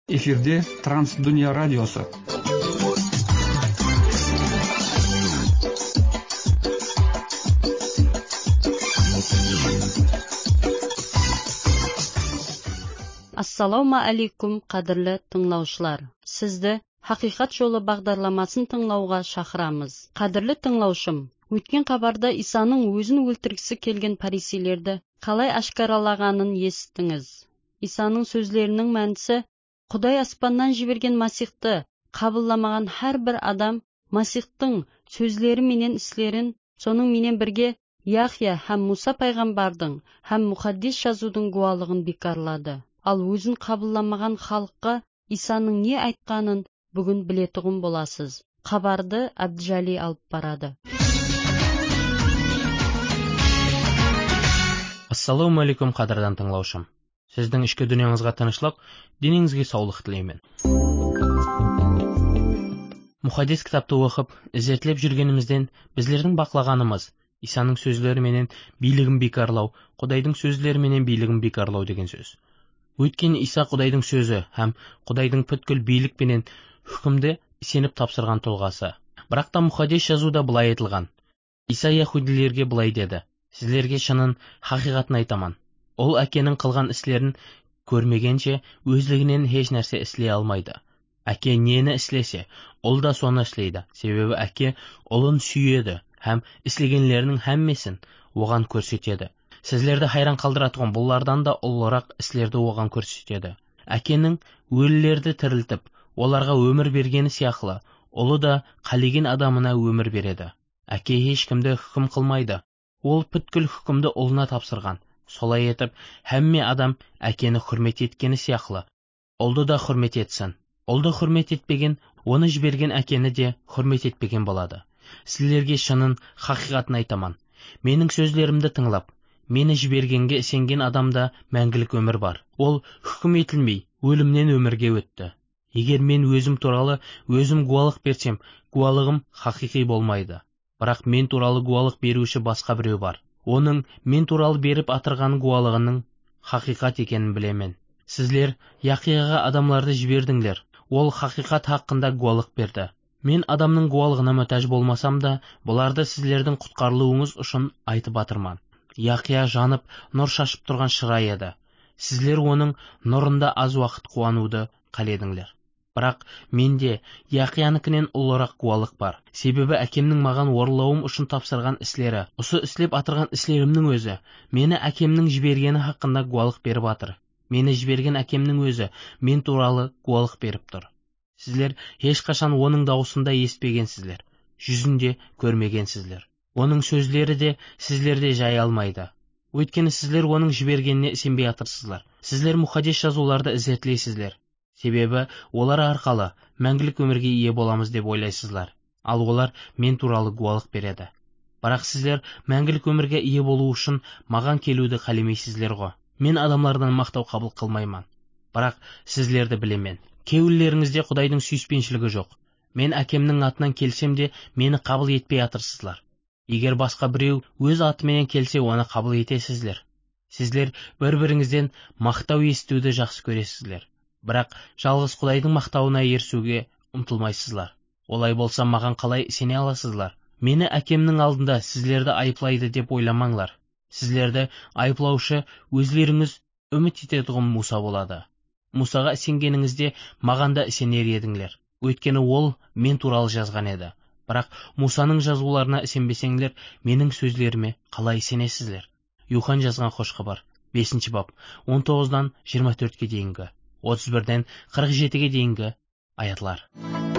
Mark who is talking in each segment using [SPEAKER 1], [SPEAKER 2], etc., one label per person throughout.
[SPEAKER 1] Эфирде Трансдүния радиосы.
[SPEAKER 2] Ассаламу алейкум, қадірлі тыңлаушылар. Сізді Хақиқат жолы бағдарламасын тыңлауға шақырамыз. Қадірлі тыңлаушым, өткен хабарда Исаның өзін өлтіргісі келген фарисейлерді қалай ашқаралағанын естіңіз. Исаның сөзлерінің мәнісі: Құдай аспаннан жіберген Масихты қабылламаған әрбір адам Масихтың сөзлері менен іслерін, соның менен бірге Яхия һәм Муса пайғамбардың һәм мұхаддис жазудың гуалығын бекарлады. Ал өзін қабылламаған халыққа Исаның не айтқанын бүгін білетұғын боласыз. Хабарды Абджали алып барады.
[SPEAKER 3] Ассаламу алейкум, қадірдан тыңлаушым. Сіздің ішкі дүниеңізге тынышлық, деніңізге саулық тілеймін. Мұхаддис кітапты оқып, ізетлеп жүргенімізден біздердің бақылағанымыз Исаның сөзлері менен билігін бекарлау, Құдайдың сөзлері менен билігін бекарлау деген сөз. Өйткені Иса Құдайдың сөзі һәм Құдайдың бүткіл билік пенен хүкімді сеніп тапсырған тұлғасы. Бірақ та мұхаддис жазуда былай айтылған: Иса яһудилерге былай деді: Сіздерге шынын, хақиқатын айтаман. Ол әкенің қылған іслерін көрмегенше өзлігінен еш нәрсе іслей алмайды. Әке нені іслесе, ол да соны іслейді. Себебі әке ұлын сүйеді һәм іслегенлерінің әммесін оған көрсетеді. Сізлерді хайран қалдыратқан бұлардан да ұлырақ іслерді оған көрсетеді. Әкенің өлілерді тірілтіп, оларға өмір бергені сияқлы, ұлы да қалеген адамына өмір береді. Әке ешкімді хүкім қылмайды. Ол бүткіл хүкімді ұлына тапсырған. Солай етіп, әмме адам әкені хүрмет еткені сияқлы, ұлды да хүрмет етсін. Ұлды хүрмет етпеген, оны жіберген әкені де хүрмет етпеген болады. Сіздерге шынын, хақиқатын айтаман. Менің сөзлерімді тыңлап, мені жібергенге сенген адамда мәңгілік өмір бар. Ол хүкім етілмей, өлімнен өмірге өтті. Егер мен өзім туралы өзім гуалық берсем, гуалығым хақиқи болмайды. Бірақ мен туралы гуалық беруші басқа біреу бар. Оның мен туралы беріп атырған гуалығының хақиқат екенін білемен. Сізлер Яхияға адамларды жібердіңдер. Ол хақиқат хақында гуалық берді. Мен адамның гуалығына мұқтаж болмасам да, бұларды сіздердің құтқарылуыңыз үшін айтып атырман. Яхия жанып, нұр шашып тұрған шырай еді. Сізлер оның нұрында аз уақыт қуануды қаледіңдер. Бірақ менде Яхиянікінен ұлырақ гуалық бар. Себебі әкемнің маған орылауым үшін тапсырған іслері, осы іслеп атырған іслерімнің өзі, мені әкемнің жібергені хақында гуалық беріп атыр. Мені жіберген әкемнің өзі мен туралы гуалық беріп тұр. Сіздер ешқашан оның дауысында естпегенсіздер, жүзінде көрмегенсіздер. Оның сөзлері де сіздерде жай алмайды. Өйткені сіздер оның жібергеніне сенбей атырсызлар. Сіздер мұхаддис жазуларды ізетлейсіздер. Себебі олар арқалы мәңгілік өмірге ие боламыз деп ойлайсызлар. Ал олар мен туралы гуалық береді. Бірақ сіздер мәңгілік өмірге ие болу үшін маған келуді қалемейсіздер ғой. Мен адамдардан мақтау қабыл қылмайман. Бірақ сіздерді білемен. Кеулеріңізде Құдайдың сүйіспеншілігі жоқ. Мен әкемнің атынан келсем де мені қабыл етпей атырсызлар. Егер басқа біреу өз атыменен келсе, оны қабыл етесіздер. Сіздер бір-біріңізден мақтау естуді жақсы көресіздер. Бірақ жалғыз Құдайдың мақтауына ерсуге ұмтылмайсызлар. Олай болса маған қалай сене аласызлар? Мені әкемнің алдында сіздерді айыплайды деп ойламаңлар. Сіздерді айыплаушы өзлеріңіз үміт ететұғым Муса болады. Мусаға сенгеніңізде маған да сенер едіңлер. Өйткені ол мен туралы жазған еді. Бірақ Мусаның жазуларына сенбесеңдер, менің сөзлеріме қалай сенесіздер? Юхан жазған хош хабар, 5 бап, 19-дан 24-ке дейінгі, 31-ден 47-ге дейінгі аятлар.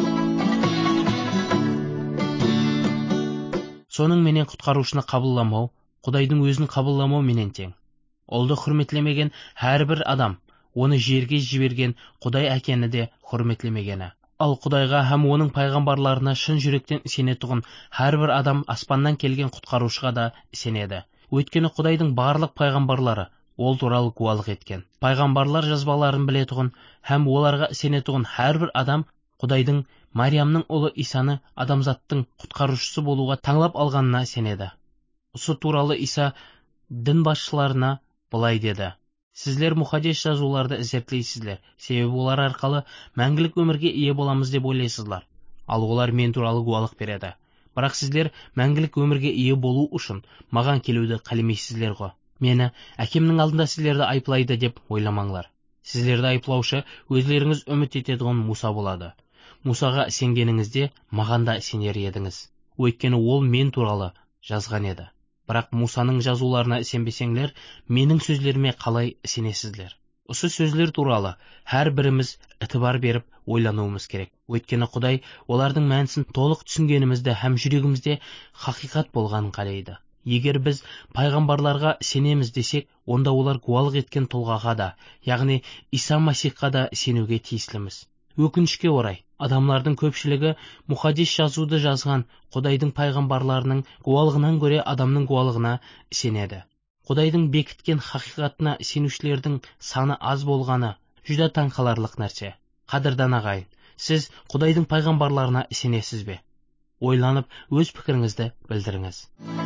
[SPEAKER 3] Соның менен құтқарушыны қабылламау, Құдайдың өзін қабылламау менен тең. Олды хүрметлемеген әрбір адам, оны жерге жіберген Құдай әкені де хүрметлемегені. Ал Құдайға һәм оның пайғамбарларына шын жүректен сенетұғын әрбір адам аспаннан келген құтқарушыға да сенеді. Өйткені Құдайдың барлық пайғамбарлары ол туралы гуалық еткен. Пайғамбарлар жазбаларын білетұғын һәм оларға сенетұғын әрбір адам Құдайдың Мариямның ұлы Исаны адамзаттың құтқарушысы болуға таңлап алғанына сенеді. Осы туралы Иса дін басшыларына былай деді: Сіздер мұхаддис жазуларды іздептейсіздер, себебі олар арқылы мәңгілік өмірге ие боламыз деп ойлайсыздар. Ал олар мен туралы гуалық береді. Бірақ сіздер мәңгілік өмірге ие болу үшін маған келуді қаламайсыздар ғой. Мені әкемнің алдында сіздерді айыплайды деп ойламаңлар. Сіздерді айыплаушы өздеріңіз үміт ететін Муса болады. Мусаға сенгеніңізде маған да сенер едіңіз. Өйткені ол мен туралы жазған еді. Бірақ Мусаның жазуларына сенбесеңлер, менің сөздеріме қалай сенесіздер? Осы сөздер туралы әр біріміз ітібар беріп ойлануымыз керек. Өйткені Құдай олардың мәнісін толық түсінгенімізді һәм жүрегімізде хақиқат болғанын қалайды. Егер біз пайғамбарларға сенеміз десек, онда олар гуалық еткен тұлғаға да, яғни Иса Масихқа да сенуге тиісліміз. Өкінішке орай, адамлардың көпшілігі мұхаддис жазуды жазған Құдайдың пайғамбарларының гуалығынан көре адамның гуалығына сенеді. Құдайдың бекіткен хақиқатына сенушілердің саны аз болғаны жүдә таңқаларлық нәрсе. Қадірдан ағайын, сіз Құдайдың пайғамбарларына сенесіз бе? Ойланып, өз пікіріңізді білдіріңіз.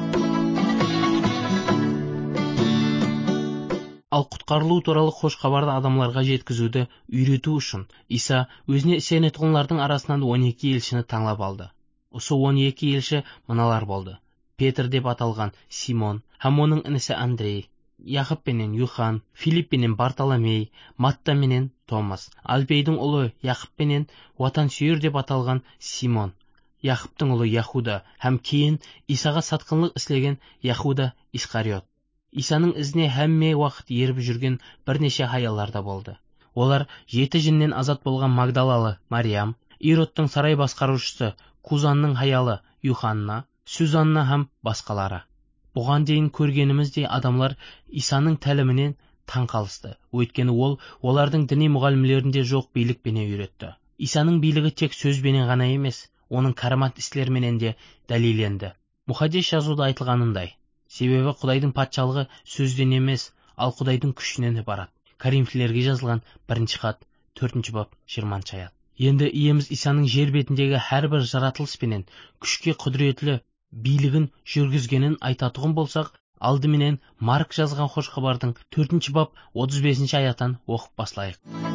[SPEAKER 3] Ал құтқарылу туралы хош хабарды адамларға жеткізуді үйрету үшін Иса өзіне сенетұғынлардың арасынан 12 елшіні таңлап алды. Осы 12 елші мыналар болды: Петр деп аталған Симон, һәм оның інісі Андрей, Яқып пенен Юхан, Филипп пенен Бартоломей, Матта менен Томас, Алфейдің ұлы Яқып пенен Уатансүйер деп аталған Симон, Яқыптың ұлы Яхуда, һәм кейін Исаға сатқынлық істеген Яхуда Искариот. Исаның ізіне һәмме уақыт еріп жүрген бірнеше аялар да болды. Олар 7 жіннен азат болған Магдалалы Мариям, Иродтың сарай басқарушысы Кузанның аялы Юханна, Сюзанна һәм басқалары. Бұған дейін көргеніміздей адамлар Исаның тәлімінен таң қалысты. Өйткені ол олардың діни мұғалімлерінде жоқ билікпенен үйретті. Исаның билігі тек сөзбенен ғана емес, оның карамат істерменен де дәлелденді. Мұхаддис жазуда айтылғанындай, себебі Құдайдың патшалығы сөзден емес, ал Құдайдың күшінен барады. Коринфилерге жазылған 1 хат 4 бап 20 аят. Енді иеміз Исаның жер бетіндегі әрбір жаратылыспенен күшке құдіретлі билігін жүргізгенін айтатұғын болсақ, алдыменен Марк жазған хош хабардың 4 бап 35 аятан оқып баслайық.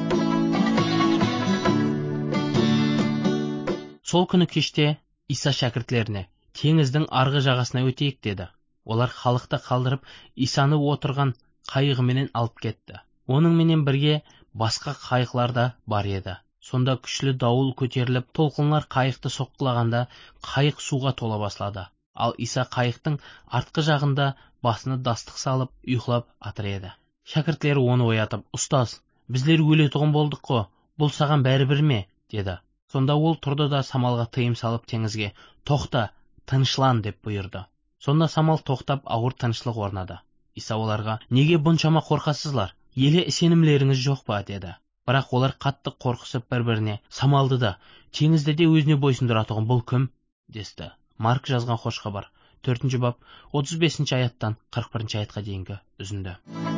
[SPEAKER 3] Сол күні кеште Иса шәкіртлеріне теңіздің арғы жағасына өтейік деді. Олар халықты қалдырып, Исаны отырған қайығыменен алып кетті. Оның менен бірге басқа қайықлар да бар еді. Сонда күшлі дауыл көтеріліп, толқынлар қайықты соққылағанда, қайық суға тола баслады. Ал Иса қайықтың артқы жағында басына дастық салып, ұйқылап атыр еді. Шәкіртлері оны оятып, «Ұстаз, біздер өлетұғын болдық қо, бұл саған бәрібір ме?» деді. Сонда ол тұрды да самалға тыйым салып теңізге, «Тоқта, тынышлан» деп бұйырды. Сонда самал тоқтап, ауыр тынышлық орнады. Иса оларға, «Неге бұншама қорқасызлар? Еле сенімлеріңіз жоқ па?» деді. Бірақ олар қатты қорқысып бір-біріне, самалды да, теңізді де өзіне бойсындыратұғын бұл кім? десті. Марк жазған хош хабар 4 бап 35 аяттан 41 аятқа дейінгі үзінді.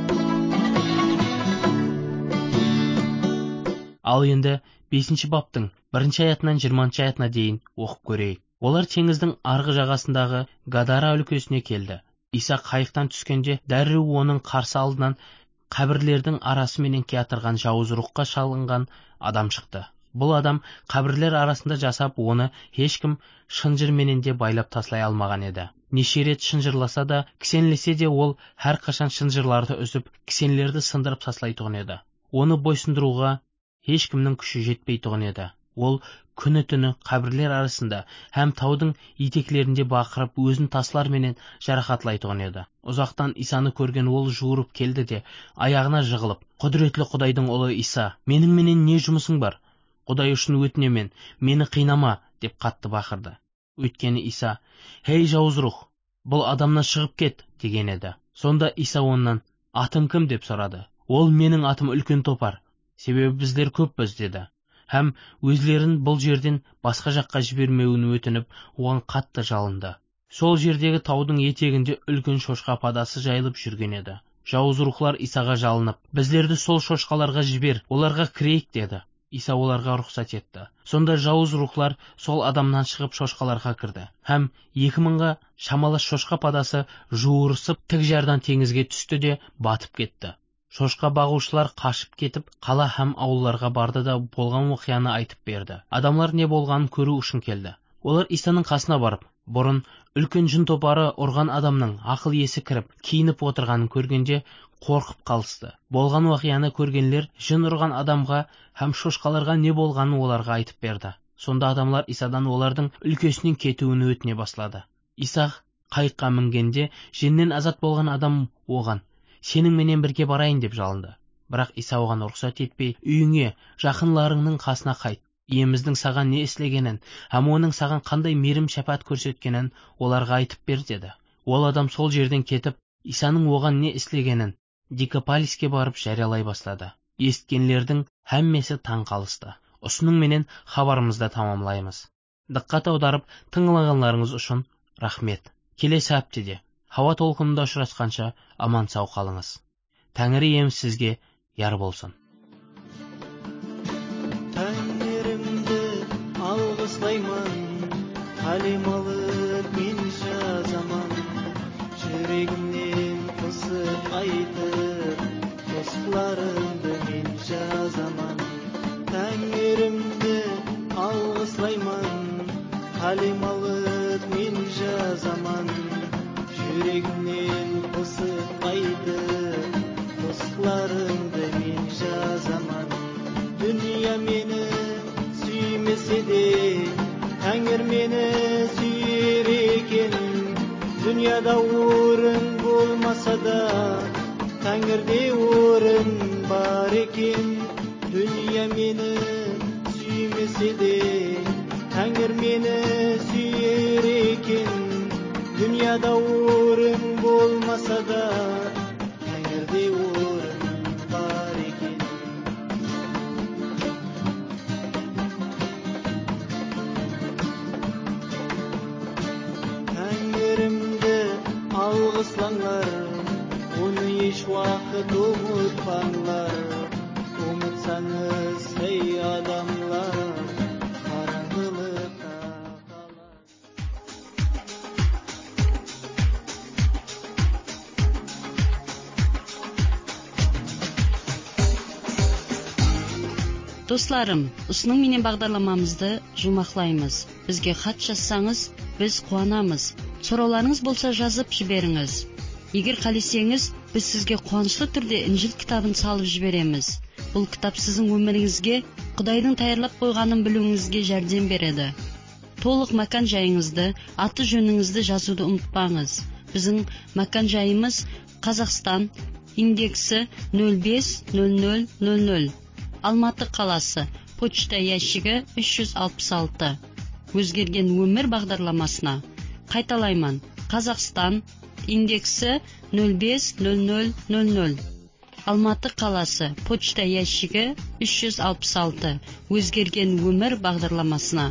[SPEAKER 3] Ал енді 5 баптың 1 аятынан 20 аятына дейін оқып көрейік. Олар теңіздің арғы жағасындағы Гадара өлкесіне келді. Иса қайықтан түскенде дәрі оның қарсы алдынан қабірлердің арасыменен кетірған жауыз рухқа шалынған адам шықты. Бұл адам қабірлер арасында жасап, оны ешкім шынжырменен де байлап таслай алмаған еді. Неше рет шынжырласа да, кісенлесе де ол әрқашан шынжырларды үзіп, кісенлерді сындырып таслайтұғын еді. Оны бойсындыруға ешкімнің күші жетпейтұғын еді. Ол күні-түні қабірлер арасында һәм таудың етеклерінде бақырып, өзін тасларменен жарақатлайтұғын еді. Ұзақтан Исаны көрген ол жуырып келді де, аяғына жығылып, «Құдіретлі Құдайдың ұлы Иса, менің менен не жұмысың бар? Құдай үшін өтінемін, мені қинама» деп қатты бақырды. Өйткені Иса, «Хей жауыз рух, бұл адамнан шығып кет» деген еді. Сонда Иса оннан, «Атың кім?» деп сұрады. Ол, «Менің атым үлкен топар, себебі біздер көппіз» деді. Һәм өзлерін бұл жерден басқа жаққа жібермеуін өтініп, оған қатты жалынды. Сол жердегі таудың етегінде үлкен шошқа падасы жайылып жүрген еді. Жауыз рухлар Исаға жалынып, «Біздерді сол шошқаларға жібер, оларға кірейік» деді. Иса оларға рұқсат етті. Сонда жауыз рухлар сол адамнан шығып шошқаларға кірді. Һәм 2000-ға шамалас шошқа падасы жуырысып тік жардан теңізге түсті де батып кетті. Шошқа бағушылар қашып кетіп, қала һәм ауылларға барды да болған оқияны айтып берді. Адамлар не болғанын көру үшін келді. Олар Исаның қасына барып, бұрын үлкен жын топары ұрған адамның ақыл есі кіріп, киініп отырғанын көргенде қорқып қалысты. Болған оқияны көргенлер жын ұрған адамға һәм шошқаларға не болғанын оларға айтып берді. Сонда адамлар Исадан олардың үлкесінен кетуін өтіне бастады. Иса қайыққа мінгенде жиннен азат болған адам оған: «Сенің менен бірге барайын» деп жалынды. Бірақ Иса оған рұқсат етпей, үйіңе, жақынларыңның қасына қайт. Иеміздің саған не істегенін, һәм оның саған қандай мейірім шәфқат көрсеткенін оларға айтып бер деді. Ол адам сол жерден кетіп, Исаның оған не істегенін Декаполиске барып жариялай бастады. Естігенлердің һәммесі таң қалысты. Осының менен хабарымызды тамамлаймыз. Диққат аударып тыңлағанларыңыз үшін рахмет. Келесі аптеде Хауа толқынында ұшырасқанша аман сау қалыңыз. Тәңірі ием сізге яр болсын.
[SPEAKER 4] Тәңірімді алғыслаймын, қалем алып мен жазамын, жүрегімнен қысып айтып, достарымды мен жазамын. Тәңірімді алғыслаймын, қалем алып мен жазамын, жүрегімнен қысып айтып, достарымды мен жазамын. Dünya meni süymese de, Tәңір meni süyer eken. Dünyada orun bolmasa da, Tәңірде orun бар eken. Dünya meni süymese de, Tәңір meni süyer eken. Dünyada orun bolmasa da, Tәңірде orun бар eken. Alғыслаңlar, оны еш уақыт ұмытпаңлар. Ұмытсаңыз, ей адамлар, қараңғылықта қалар.
[SPEAKER 2] Достарым, осының менен бағдарламамызды жұмақлаймыз. Бізге хат жазсаңыз, біз қуанамыз. Сұрауларыңыз болса жазып жіберіңіз. Егер қалесеңіз, біз сізге қуанышлы түрде Инжил кітабын салып жібереміз. Бұл кітап сіздің өміріңізге Құдайдың таярлап қойғанын білуіңізге жәрдем береді. Толық мәкан жайыңызды, аты жөніңізді жазуды ұмытпаңыз. Біздің мәкан жайымыз Қазақстан, индексі 050000, Алматы қаласы, почта ящигі 366. Өзгерген өмір бағдарламасына. Қайталаймын: Қазақстан, индексі 050000, Алматы қаласы, почта ящигі 366. Өзгерген өмір бағдарламасына.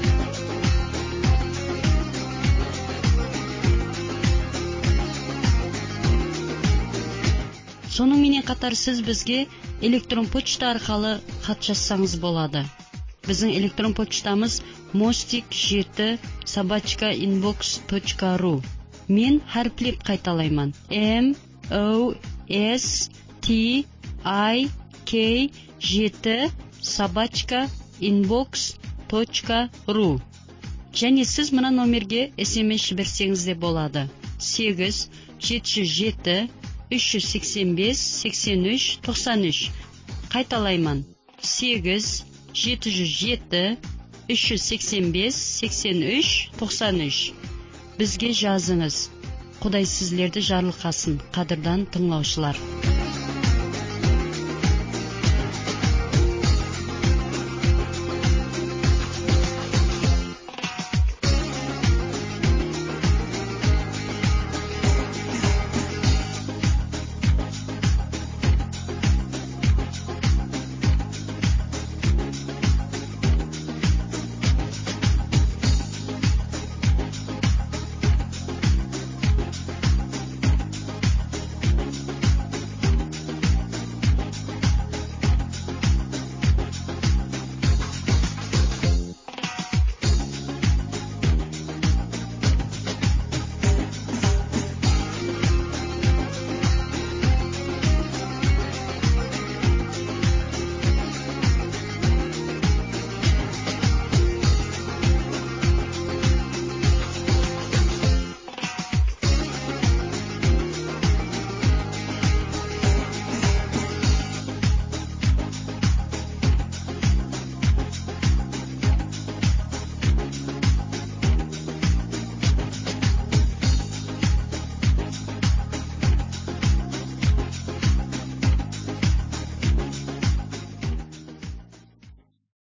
[SPEAKER 2] Соның менен қатар сіз бізге электрон почта арқылы хат жазсаңыз болады. Біздің электрон почтамыз mostik7@inbox.ru. Мен harflep қайталаймын: mostik7@inbox.ru. Және сіз мына номерге SMS жіберсеңіз де болады: 8707 385 83 93. Қайталаймын: 8707 385 83 93. Бізге жазыңыз. Құдай сіздерді жарылқасын, қадірдан тыңлаушылар.